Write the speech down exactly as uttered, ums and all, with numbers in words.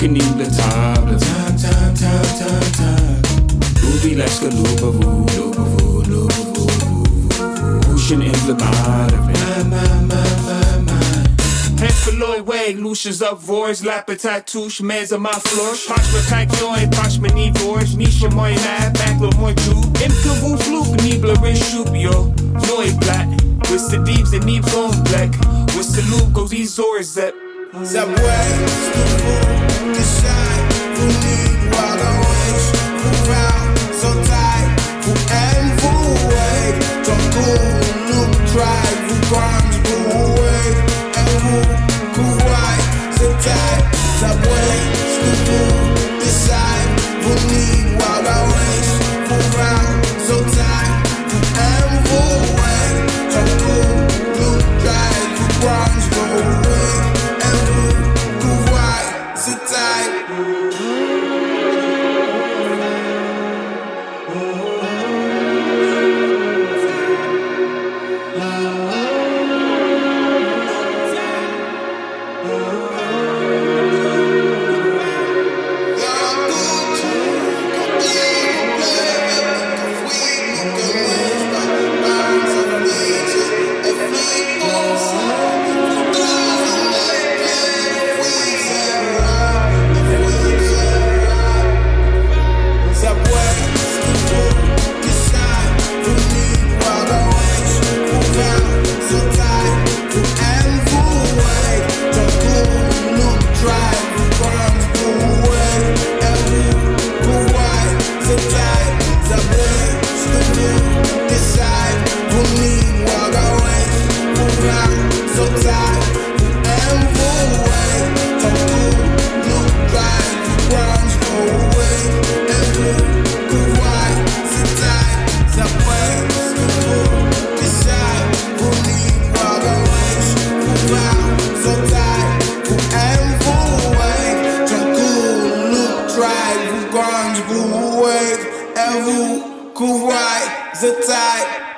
in the table. Time, time, time, time, time. Ruby läska lupavu, lupavu, lupavu. Ocean in the bottom. My, my, my, my, my. Hands for Lloyd Wag, Lucians up voice, l'appétit touche, mais à ma florche. Punch me kijk join, punch me niet doors. Misha mooi na, back with more tube. In que vous vloek, niebler in shoep, yo. Nooit black. What's the deeps and niet going black? What's the loop, goes these zores that. Subway, stupid, decide, who need wild orange, who round, so tight, who end, who away, don't go, look, drive, who grind, who away, and who, who white, so tight, subway, stupid, decide, who need wild orange, who round, so tight, who end, who away, don't go, look, drive, who grind, who away. Sit tight. Vous, couvre, the tide.